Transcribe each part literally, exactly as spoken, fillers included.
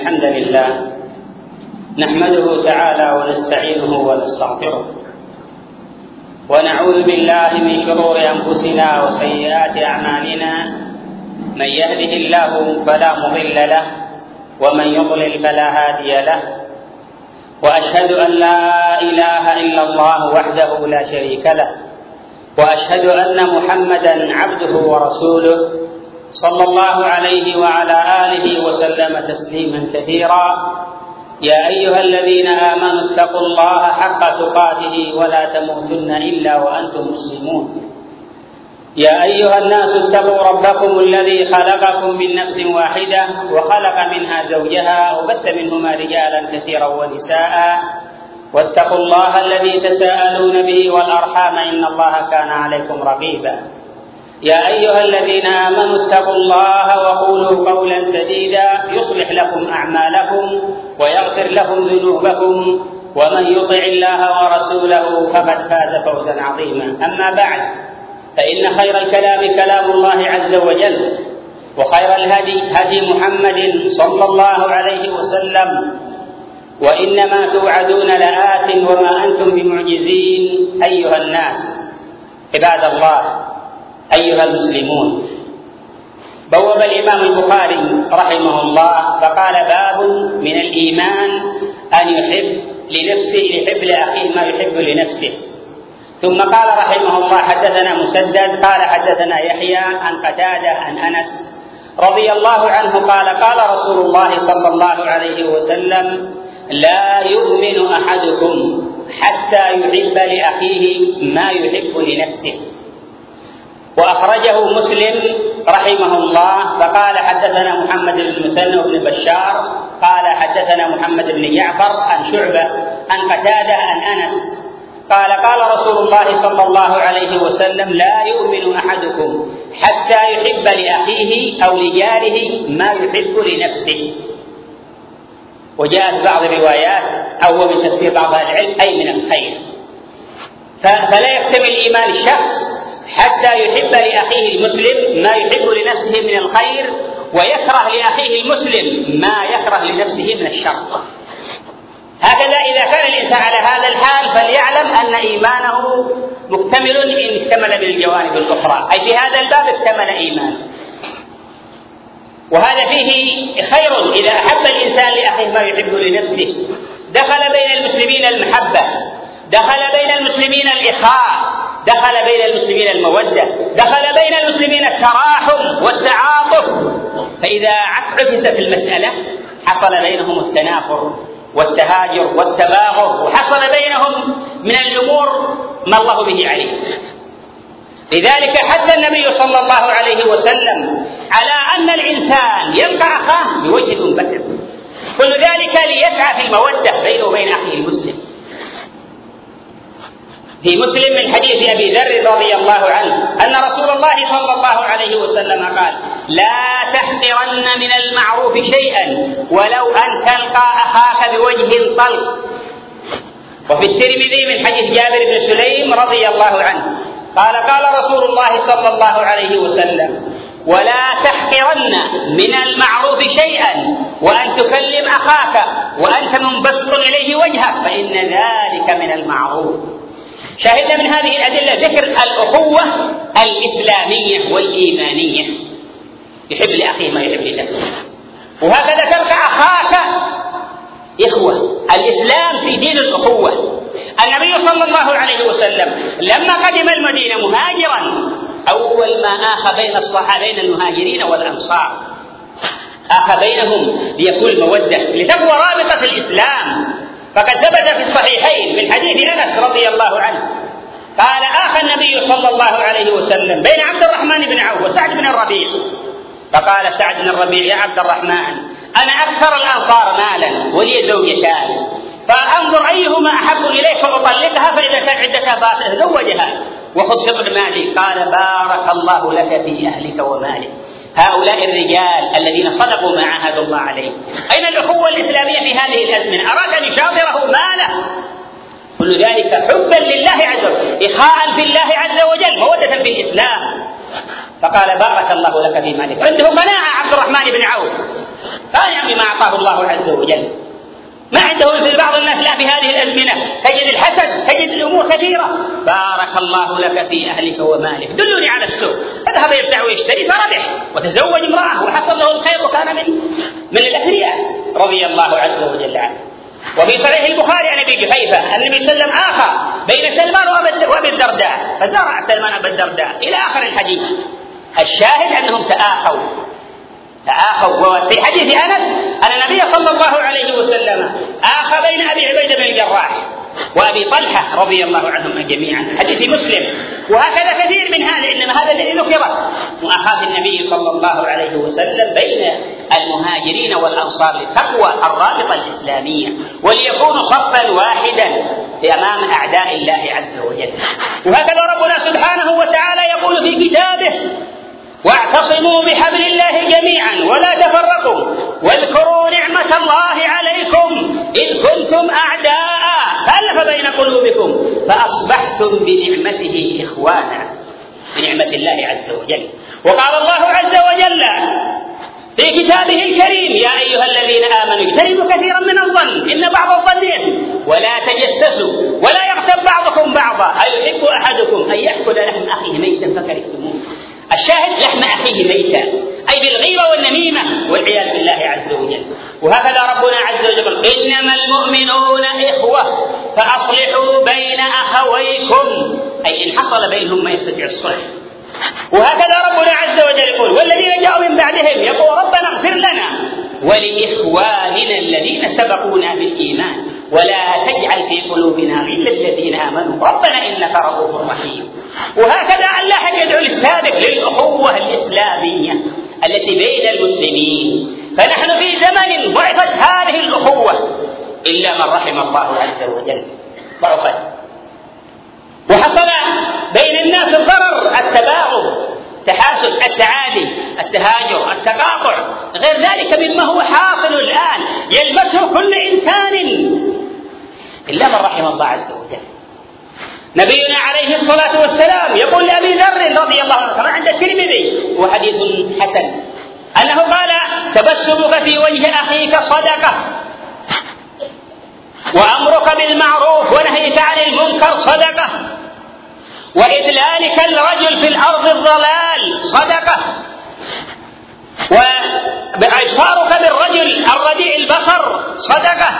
الحمد لله نحمده تعالى ونستعينه ونستغفره ونعوذ بالله من شرور أنفسنا وسيئات أعمالنا، من يهده الله فلا مضل له ومن يضلل فلا هادي له، وأشهد أن لا إله إلا الله وحده لا شريك له، وأشهد أن محمدا عبده ورسوله صلى الله عليه وعلى آله وسلم تسليما كثيرا. يا أيها الذين آمنوا اتقوا الله حق تقاته ولا تموتن إلا وأنتم مسلمون. يا أيها الناس اتقوا ربكم الذي خلقكم من نفس واحدة وخلق منها زوجها وبث منهما رجالا كثيرا ونساء، واتقوا الله الذي تساءلون به والأرحام إن الله كان عليكم رقيبا. يا أيها الذين آمنوا اتقوا الله وقولوا قولا سديدا يصلح لكم أعمالكم ويغفر لكم ذنوبكم، ومن يطع الله ورسوله فقد فاز فوزا عظيما. أما بعد، فإن خير الكلام كلام الله عز وجل، وخير الهدي هدي محمد صلى الله عليه وسلم، وإنما توعدون لآت وما أنتم بمعجزين. أيها الناس عباد الله، أيها المسلمون، بوب الإمام البخاري رحمه الله فقال: باب من الإيمان أن يحب لنفسه يحب لأخيه ما يحب لنفسه. ثم قال رحمه الله: حدثنا مسدد قال حدثنا يحيى عن قتادة عن أنس رضي الله عنه قال: قال رسول الله صلى الله عليه وسلم: لا يؤمن أحدكم حتى يحب لأخيه ما يحب لنفسه. وأخرجه مسلم رحمه الله فقال: حدثنا محمد بن المثنى بن بشار قال حدثنا محمد بن جعفر عن شعبة عن قتادة عن أنس قال: قال رسول الله صلى الله عليه وسلم: لا يؤمن أحدكم حتى يحب لأخيه أو لجاره ما يحب لنفسه. وجاءت بعض الروايات أو هو من تفسير بعض العلم أي من الخير. فلا يكتمل إيمان الشخص حتى يحب لأخيه المسلم ما يحب لنفسه من الخير، ويكره لأخيه المسلم ما يكره لنفسه من الشر. هكذا إذا كان الإنسان على هذا الحال فليعلم أن إيمانه مكتمل إن اكتمل من الجوانب الأخرى، أي في هذا الباب اكتمل إيمانه. وهذا فيه خير إذا أحب الإنسان لأخيه ما يحب لنفسه. دخل بين المسلمين المحبة، دخل بين المسلمين الإخاء، دخل بين المسلمين المودة، دخل بين المسلمين التراحم والتعاطف. فإذا عكس في المسألة حصل بينهم التنافر والتهاجر والتباغض، وحصل بينهم من الأمور ما الله به عليه. لذلك حث النبي صلى الله عليه وسلم على أن الإنسان يلقى أخاه بوجه منبسط، كل ذلك ليسعى في المودة بينه وبين أخيه المسلم. في مسلم من حديث أبي ذر رضي الله عنه أن رسول الله صلى الله عليه وسلم قال: لا تحقرن من المعروف شيئا ولو أن تلقى أخاك بوجه طلق. وفي الترمذي من حديث جابر بن سليم رضي الله عنه قال: قال رسول الله صلى الله عليه وسلم: ولا تحقرن من المعروف شيئا وأن تكلم أخاك وأنت منبسط إليه وجهك فإن ذلك من المعروف. شاهدنا من هذه الأدلة ذكر الأخوة الإسلامية والإيمانية، يحب لأخيه ما يحب لنفسه. وهكذا تلقى أخاك إخوة. الإسلام في دين الأخوة. النبي صلى الله عليه وسلم لما قدم المدينة مهاجرا أول ما آخى بين الصحابة بين المهاجرين والأنصار، آخى بينهم ليكون المودة لتقوى رابطة الإسلام. فقد ثبت في الصحيحين من حديث أنس رضي الله عنه قال: آخى النبي صلى الله عليه وسلم بين عبد الرحمن بن عوف وسعد بن الربيع. فقال سعد بن الربيع: يا عبد الرحمن، أنا أكثر الأنصار مالا ولي زوجتان، فأنظر أيهما أحب إليك فأطلقها، فإذا كان عدتها باقية زوجها وخذ شطر مالي. قال: بارك الله لك في أهلك ومالك. هؤلاء الرجال الذين صدقوا ما عاهدوا الله عليه. أين الأخوة الإسلامية في هذه الأزمنة؟ أراد أن يشاطره ماله، كل ذلك حبا لله عز وجل، إخاء في الله عز وجل، مودة في الإسلام. فقال بارك الله لك في مالك. عنده قناعة عبد الرحمن بن عوف، قانع بما أعطاه الله عز وجل، ما عنده مثل بعض الناس لا في هذه الأزمنة تجد الحسد، تجد الأمور كثيرة. بارك الله لك في أهلك ومالك، دلوني على السوق. فذهب يبتاع ويشتري فربح وتزوج امرأة وحصل له الخير وكان من من الأثرياء رضي الله عز وجل عنه. وفي صحيح البخاري عن ابي جحيفه ان النبي صلى الله عليه وسلم آخى بين سلمان وابي الدرداء، فزرع سلمان ابا الدرداء الى اخر الحديث. الشاهد انهم تآخوا تآخوا وفي حديث انس ان النبي صلى الله عليه وسلم آخى بين ابي عبيده بن الجراح وابي طلحه رضي الله عنهم جميعا، حديث مسلم. وهكذا كثير من هذا، انما هذا الذي ذكر مؤاخاة النبي صلى الله عليه وسلم بين المهاجرين والانصار لتقوى الرابطه الاسلاميه، وليكونوا صفا واحدا امام اعداء الله عز وجل. وهكذا ربنا سبحانه وتعالى يقول في كتابه: واعتصموا بحبل الله جميعا ولا تفرقوا واذكروا نعمة الله عليكم إذ كنتم أعداء فألف بين قلوبكم فأصبحتم بنعمته إخوانا، بنعمة الله عز وجل. وقال الله عز وجل في كتابه الكريم: يا أيها الذين آمنوا اجتنبوا كثيرا من الظن إن بعض الظن إثم ولا تجسسوا ولا يغتب بعضكم بعضا أيحب أحدكم أن يأكل لحم أخيه ميتا فكرهتموه. الشاهد لحم أخيه ميتا، أي بالغيبة والنميمة والعياذ بالله عز وجل. وهكذا ربنا عز وجل: إنما المؤمنون إخوة فأصلحوا بين أخويكم، أي إن حصل بينهم ما يستطيع الصلح. وهكذا ربنا عز وجل يقول: والذين جاءوا من بعدهم يقول ربنا اغفر لنا ولإخواننا الذين سبقونا بالإيمان ولا تجعل في قلوبنا غلا للذين آمنوا ربنا إنك رؤوف رحيم. وهكذا الله يدعو للسابق للأخوة الإسلامية التي بين المسلمين. فنحن في زمن ضعفت هذه الأخوة إلا من رحم الله عز وجل، ضعفت وحصل بين الناس الضرر، التباغض، التحاسد، التعادي، التهاجر، التقاطع، غير ذلك مما هو حاصل الآن يلمسه كل إنسان إلا من رحم الله عز وجل. نبينا عليه الصلاة والسلام يقول لأبي ذر رضي الله عنه كما عند الترمذي وحديث حسن أنه قال: تبسمك في وجه أخيك صدقة، وأمرك بالمعروف ونهيك عن المنكر صدقة، وإذلالك الرجل في الأرض الضلال صدقة، وإبصارك بالرجل الرديء البصر صدقة،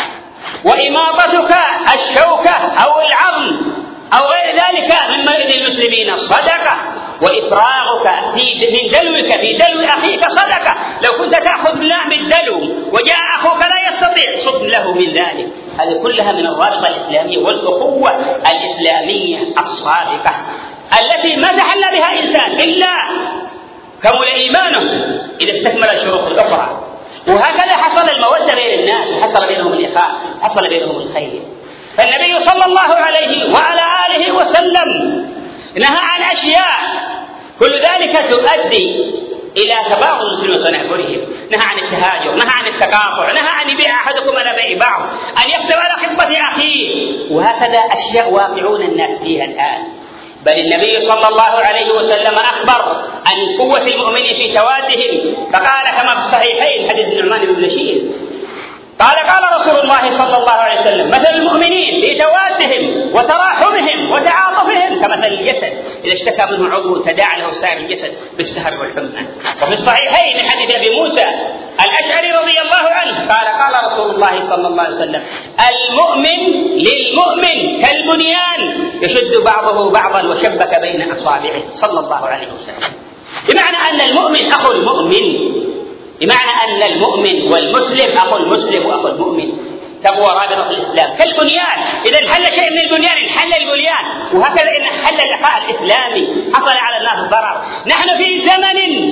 وإماطتك الشوكة أو العظم أو غير ذلك من مرض المسلمين صدقة، وإفراغك في من دلوك في دلو أخيك صدقة. لو كنت تأخذ الماء بالدلو وجاء أخوك لا يستطيع صب له من ذلك. هذه كلها من الرابطة الإسلامية والأخوة الإسلامية الصادقة التي ما تحل بها إنسان إلا كمل إيمانه إذا استكمل الشروط الأخرى. وهكذا حصل المودة بين الناس، حصل بينهم الإخاء، حصل بينهم الخير. فالنبي صلى الله عليه وعلى آله وسلم نهى عن أشياء كل ذلك تؤدي إلى تباغض المسلمين وتنافرهم. نهى عن التهاجر، نهى عن التقاطع، نهى عن يبيع أحدكم على بيع بعض، أن يكتب على خطبة أخيه، وهكذا أشياء واقعون الناس فيها الآن. بل النبي صلى الله عليه وسلم أخبر عن قوة المؤمنين في توادهم، فقال كما في الصحيحين حديث النعمان بن بشير قال: قال رسول الله صلى الله عليه وسلم: مثل المؤمنين في توادهم وتراحمهم وتعاطفهم كمثل الجسد إذا اشتكى منه عضو تداعى له سائر الجسد بالسهر والحمى. وفي الصحيحين من حديث أبي موسى الأشعري رضي الله عنه قال: قال رسول الله صلى الله عليه وسلم: المؤمن للمؤمن كالبنيان يشد بعضه بعضا وشبك بين أصابعه صلى الله عليه وسلم. بمعنى أن المؤمن أخو المؤمن، بمعنى أن المؤمن والمسلم أخو المسلم وأخو المؤمن. تقوى رابطة الإسلام كالبنيان، إذا انحل شيء من البنيان انحل البنيان. وهكذا إن انحل الإخاء الإسلامي حصل على الناس ضرر. نحن في زمن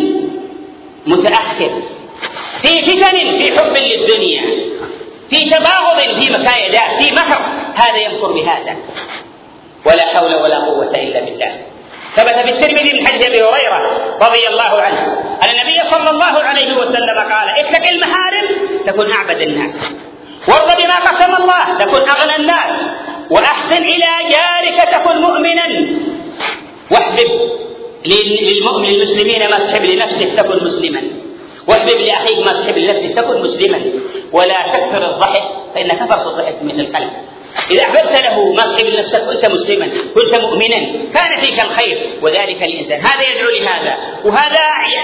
متأخر، في فتن، في حب للدنيا، في تباغض، في مكايدات، في مكر، هذا يمكر بهذا، ولا حول ولا قوة إلا بالله. ثبت في الترمذي من حديث ابي هريره رضي الله عنه ان النبي صلى الله عليه وسلم قال: اتق المحارم تكن اعبد الناس، وارض بما قسم الله تكن اغنى الناس، واحسن الى جارك تكن مؤمنا، واحبب للمؤمن المسلمين ما تحب لنفسك تكن مسلما، واحبب لأخيك ما تحب لنفسك تكن مسلما، ولا تكثر الضحك فإن كثرة الضحك من القلب. إذا أحببت له ما تحب لنفسك كنت مسلما، كنت مؤمنا، كان فيك الخير، وذلك الإنسان هذا يدعو لهذا، وهذا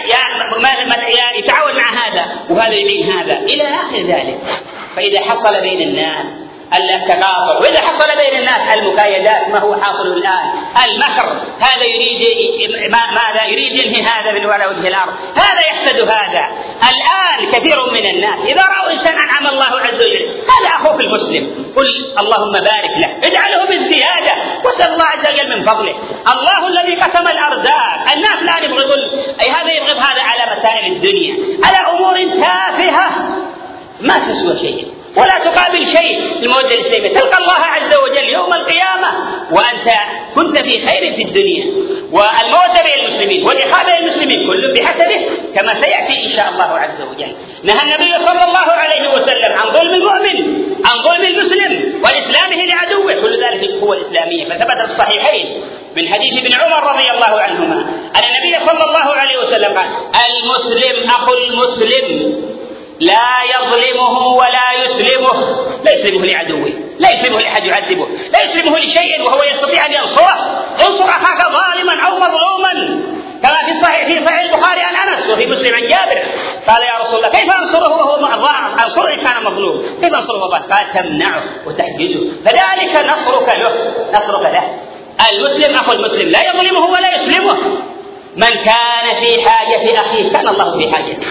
يتعاون مع هذا، وهذا يعين هذا إلى آخر ذلك. فإذا حصل بين الناس التقاطع، وإذا حصل بين الناس المكايدات ما هو حاصل الآن، المكر، هذا يريد ماذا يريد ينهي هذا من ولا وجه الأرض، هذا يحسد هذا. الآن كثير من الناس إذا رأوا إنسان أنعم الله عز وجل، هذا أخوك المسلم، قل اللهم بارك له، اجعله بالزيادة، واسأل الله عز وجل من فضله. الله الذي قسم الأرزاق، الناس لا يبغضون، أي هذا يبغض هذا على مسائل الدنيا، على أمور تافهة ما تسوى شيء ولا تقابل شيء. المودة الإسلامية تلقى الله عز وجل يوم القيامة وأنت كنت في خير في الدنيا. والمودة بين المسلمين والإخاء بين المسلمين كل بحسبه كما سيأتي إن شاء الله عز وجل. نهى النبي صلى الله عليه وسلم عن ظلم المؤمن، عن ظلم المسلم وإسلامه لعدوه، كل ذلك القوة الإسلامية. فثبت في الصحيحين من حديث ابن عمر رضي الله عنهما أن النبي صلى الله عليه وسلم قال: المسلم أخو المسلم لا يظلمه ولا يسلمه، لا يسلمه لعدوه، لا يسلمه لأحد يعذبه، لا يسلمه لشيء وهو يستطيع أن ينصره. انصر أخاك ظالما أو مظلوما، كما في صحيح في صحيح البخاري عن أنس وفي مسلم عن جابر قال: يا رسول الله كيف أنصره وهو ضار؟ أنصره إن كان مظلوم، كيف أنصره وهو ضار؟ قال: تمنعه وتحجزه، فذلك نصرك له، نصرك له. المسلم أخو المسلم لا يظلمه ولا يسلمه. من كان في حاجة أخيه كان الله في حاجته،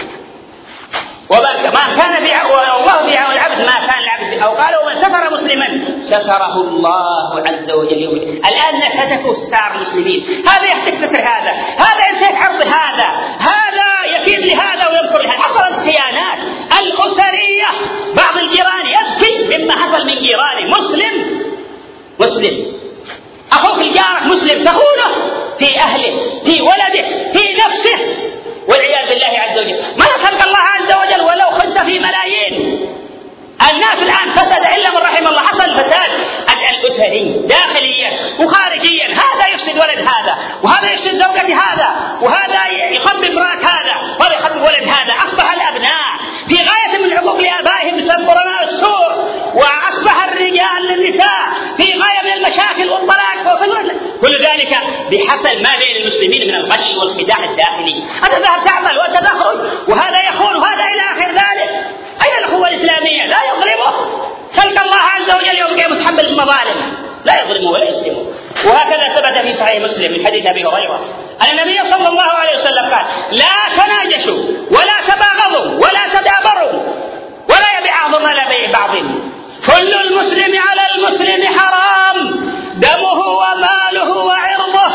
وما كان في الله في عون العبد ما كان العبد، أو قال: ومن ستر مسلما ستره الله عز وجل يوم الدين. الآن نستك ستار المسلمين، هذا يحتاج ستر هذا، هذا ينتهك عرض هذا، هذا يكيد لهذا وينكر لهذا. حصلت خيانات الأسرية، بعض الجيران يبكي مما حصل من جيرانه. مسلم مسلم أخوك الجارك مسلم تخونه في أهله، في ولده، في نفسه، والعياذ بالله عز وجل. ما خلق الله عز وجل ولو خنت في ملايين. الناس الآن فسد إلا من رحم الله. حصل فساد الأسري داخليا وخارجيا، هذا يفسد ولد هذا، وهذا يفسد زوجة هذا، وهذا يخرب امرأة هذا، وهذا يخرب ولد هذا. أصبح الأبناء في غاية من عقوق لآبائهم بسبب قرناء السوء، وأصبح الرجال للنساء في غاية من المشاكل والطلاق. كل ذلك بحصل ما بين المسلمين من الغش والخداع الداخلي. أنت ذهب تعمل وأنت تخرج، وهذا يخون وهذا إلى آخر ذلك. أين الأخوة الإسلامية؟ لا يظلمه. خلق الله عز وجل يوم كان متحمل المظالم، لا يظلمه ولا يسلمه. وهكذا ثبت في صحيح مسلم من حديث أبي هريرة أن النبي صلى الله عليه وسلم قال: لا تناجشوا ولا تباغضوا ولا تدابروا ولا يبيع بعضهم على بيع بعض، كل المسلم على المسلم حرام، دمه وماله وعرضه.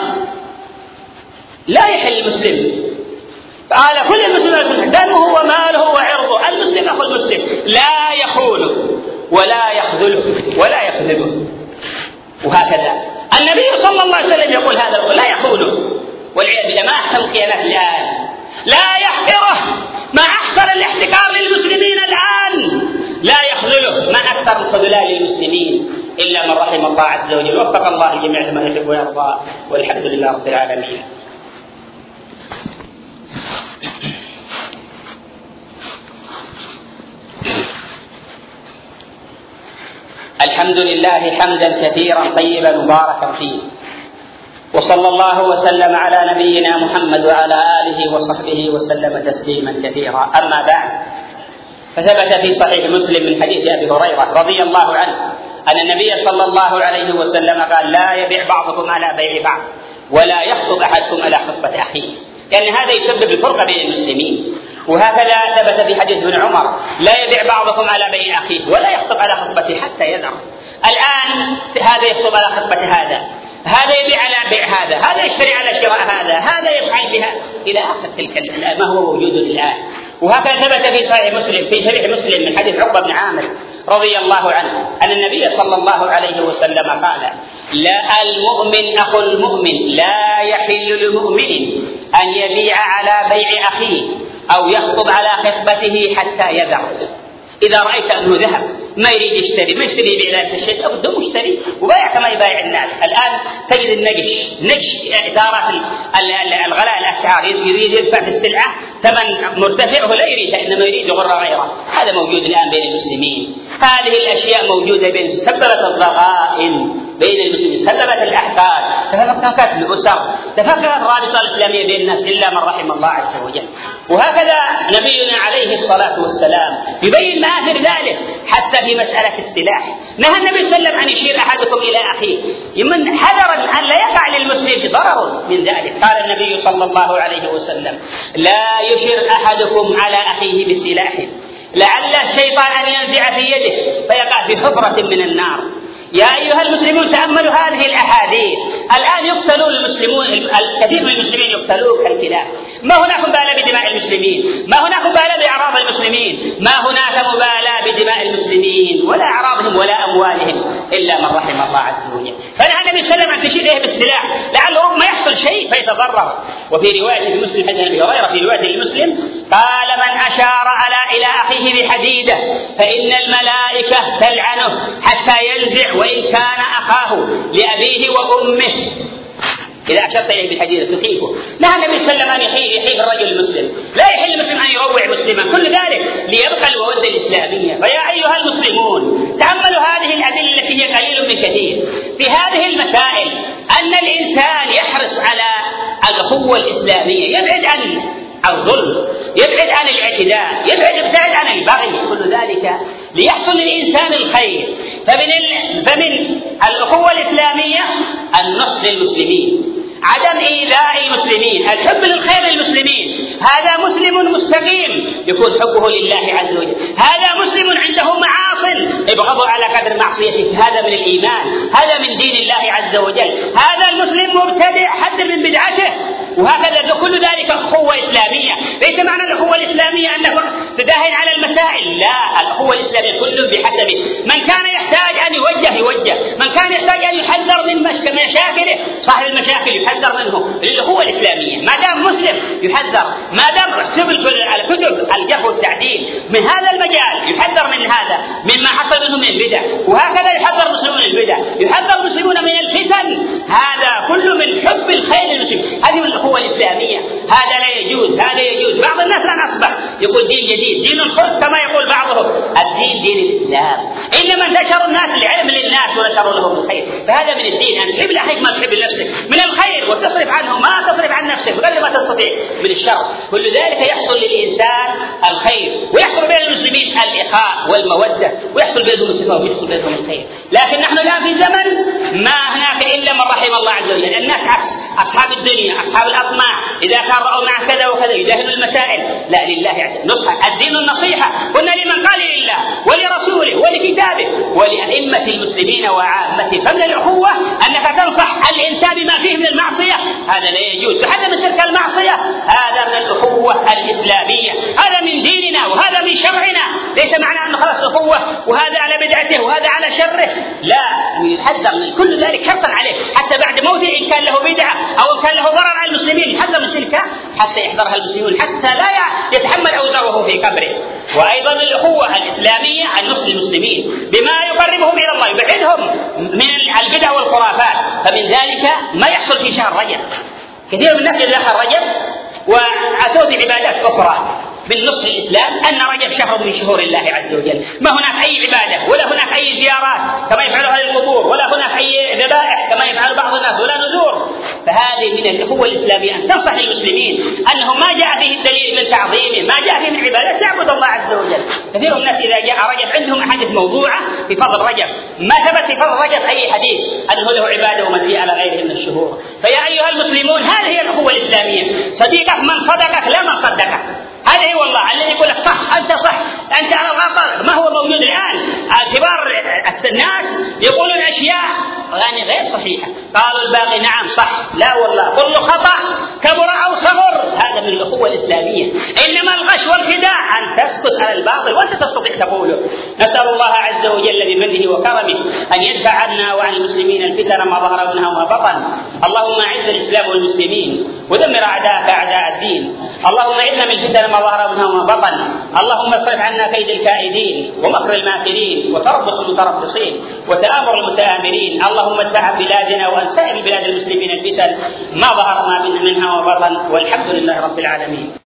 لا يحل المسلم، قال كل المسلم دمه وماله وعرضه. المسلم أخو المسلم لا يخونه ولا يخذله ولا يكذبه. وهكذا النبي صلى الله عليه وسلم يقول هذا، لا يخونه، والعياذ بالله. ما أحسن الخيانات الآن، لا يحقره، ما أحسن الاحتكار للمسلمين الآن، لا يخذله، ما أكثر الخذلان للمسلمين إلا من رحم الله عز وجل. وفق الله الجميع لما يحب ويرضى، والحمد لله رب العالمين. الحمد لله حمدا كثيرا طيبا مباركا فيه، وصلى الله وسلم على نبينا محمد وعلى آله وصحبه وسلم تسليما كثيرا. أما بعد، فثبت في صحيح مسلم من حديث أبي هريرة رضي الله عنه أن النبي صلى الله عليه وسلم قال: لا يبيع بعضكم على بيع بعض، ولا يخطب أحدكم على خطبة أخيه، لأن يعني هذا يسبب الفرقة بين المسلمين. وهكذا ثبت في حديث ابن عمر: لا يبيع بعضكم على بيع أخيه ولا يخطب على خطبته حتى يذر. الآن هذا يخطب على خطبة هذا، هذا يبيع على بيع هذا، هذا يشتري على شراء هذا، هذا يفعل بها إلى آخر تلك ما هو موجود الآن. وهكذا ثبت في صحيح مسلم في صحيح مسلم من حديث عقبة بن عامر رضي الله عنه أن النبي صلى الله عليه وسلم قال: لا المؤمن أخو المؤمن، لا يحل لمؤمن أن يبيع على بيع أخيه أو يخطب على خطبته حتى يذر. إذا رأيت أنه ذهب ما يريد يشتري، ما يشتري يبيع ذلك الشيء، أبدا مشتري وبايع كما يبايع الناس. الآن تجد النقش نقش إدارة الغلاء الأسعار، يريد يدفع في السلعة ثمن مرتفع ولا يريد، إنما يريد يغر غيره. هذا موجود الآن بين المسلمين، هذه الأشياء موجودة بين سببت الضغائن بين المسلمين، سببت الأحقاد، تفككت الأسر، تفككت الرابطة الإسلامية بين الناس إلا من رحم الله عز وجل. وهكذا نبينا عليه الصلاة والسلام يبين مآثر ذلك حتى في مسألة السلاح. نهى النبي صلى الله عليه وسلم أن يشير أحدكم إلى أخيه، من حذرا أن لا يقع للمسلم ضرر من ذلك. قال النبي صلى الله عليه وسلم: لا يشير أحدكم على أخيه بسلاح لعل الشيطان أن ينزع في يده فيقع في حفرة من النار. يا أيها المسلمون تأملوا هذه الأحاديث. الآن يقتلون المسلمون، الكثير من المسلمين يقتلون كالكلاب، ما هناك مبالاة بدماء المسلمين، ما هناك مبالاة بأعراض المسلمين، ما هناك مبالاة بدماء المسلمين ولا أعراضهم ولا أموالهم إلا من رحم الله عز وجل. فنهى النبي صلى الله عليه وسلم أن تشير إليه بالسلاح لعل ربما يحصل شيء فيتضرر. وفي رواية المسلم حديث أبي هريرة في رواية المسلم قال: من أشار على إلى أخيه بحديدة فإن الملائكة تلعنه حتى ينزع وإن كان أخاه لأبيه وأمه. إذا أشرت إليه بالحديدة تخيفه. نهى النبي صلى الله عليه وسلم أن يخيف الرجل المسلم، لا يحل المسلم أن يروع مسلما، كل ذلك ليبقى المودة الإسلامية. فيا أيها المسلمون تأملوا هذه الأدلة التي هي قليل من كثير في هذه المسائل، أن الإنسان يحرص على الأخوة الإسلامية، يبعد عن الظلم، يبعد عن الاعتداء، يبعد يبتعد عن البغي، كل ذلك ليحصل للإنسان الخير. فمن ال... فمن الأخوة الإسلامية النصر للمسلمين، عدم إيذاء المسلمين، الحب للخير للمسلمين. هذا مسلم مستقيم يكون حبه لله عز وجل، هذا مسلم عنده معاصٍ ابغضوا على قدر معصيته، هذا من الإيمان، هذا من دين الله عز وجل. هذا المسلم مبتدع حذر من بدعته. وهكذا كل ذلك أخوة إسلامية. ليس معنى الأخوة الإسلامية أنه تداهن على المسائل، لا، الأخوة الإسلامية كل بحسبه. من كان يحتاج أن يوجه يوجه، من كان يحتاج أن يحذر من مشاكله صاحب المشاكل يحذر منه، الأخوة الإسلامية. ما دام مسلم يحذر، ما دام كتب الكتب الجرح والتعديل من هذا المجال يحذر من هذا مما حصل منه من البدع، وهكذا يحذر المسلمون من البدع، يحذر المسلمون من الفتن. هذا كله من حب الخير للمسلمين، هذه من الأخوة الإسلامية. هذا لا يجوز، هذا يجوز. بعض الناس الآن أصبح يقول دين جديد، دين الخلق كما يقول بعضهم، الدين دين الإسلام. إنما انتشر الناس العلم للناس ونشروا لهم الخير، فهذا من الدين. أن تحب لأخيك ما تحب لنفسك من الخير، وتصرف عنه ما تصرف عن نفسك غير ما تستطيع من الشر. كل ذلك يحصل للإنسان الخير، ويحصل بين المسلمين الإخاء والمودة، ويحصل بينهم التفاهم ويحصل بينهم الخير. لكن نحن الآن في زمن ما هناك إلا من رحم الله عز وجل. الناس عكس أصحاب الدنيا، أصحاب الأطماع، إذا كان رأوا مع كذا وكذا يجاهلوا المسائل. لا، لله عز نصح الدين النصيحة. قلنا لمن قال لله ولرسوله ولكتابه ولأئمة المسلمين وعامته. فمن الأخوة أنك تنصح الإنسان بما فيه من المعصية، هذا لا يجوز. فهذا من تلك المعصية، هذا من الأخوة الإسلامية، هذا من ديننا وهذا من شرعنا. ليس معنى أنه خلص أخوة وهذا على بدعته وهذا على شره، لا، يحذر من كل ذلك حرصا عليه حتى بعد موته إن كان له بدعة أو إن كان له ضرر على المسلمين، يحذر من تلك حتى يحذرها المسلمون حتى لا يتحمل أوزاره في قبره. وأيضا الأخوة الإسلامية النصر للمسلمين بما يقربهم إلى الله، يبعدهم من البدع والخرافات. فمن ذلك ما يحصل في شهر رجب. كثير من الناس إذا دخل رجب وأتوا بعبادات أخرى من نص الإسلام أن رجب شهر من شهور الله عز وجل، ما هناك أي عبادة ولا هناك أي زيارات كما يفعل أهل القبور، ولا هناك أي ذبائح كما يفعل بعض الناس، ولا نذور. فهذه من الأخوة الإسلامية أن تنصح للمسلمين أنه ما جاء فيه الدليل من تعظيمه، ما جاء فيه من عبادة تعبد الله عز وجل. كثير من الناس إذا جاء رجب عندهم أحاديث موضوعة في فضل رجب، ما ثبت في فضل رجب أي حديث أنه له عبادة ومن على غيره من الشهور. فيا أيها المسلمون هذه هي الأخوة الإسلامية. صديقك من صدقك لا من صدقك، هذا هي والله الذي يقول لك صح أنت صح أنت على الغلط. ما هو موجود الآن كبار الناس يقولون أشياء يعني غير صحيحة، قالوا الباقي نعم صح، لا والله كل خطأ كبر أو صغر. هذا من الأخوة الإسلامية. إنما الغش والخداع أن تسكت يدلك على الباطل وأنت تستطيع تقوله. نسأل الله عز وجل بمنه وكرمه أن يدفع عنا وعن المسلمين الفتن ما ظهر منها وما بطن. اللهم أعز الإسلام والمسلمين ودمر أعداءك أعداء الدين. اللهم إن من الفتن ما ظهر منها وما بطن. اللهم اصرف عنا كيد الكائدين ومكر الماكرين وتربص المتربصين وتآمر المتآمرين. اللهم ادفع بلادنا وعن سائر بلاد المسلمين الفتن ما ظهر منها وما بطن، والحمد لله رب العالمين.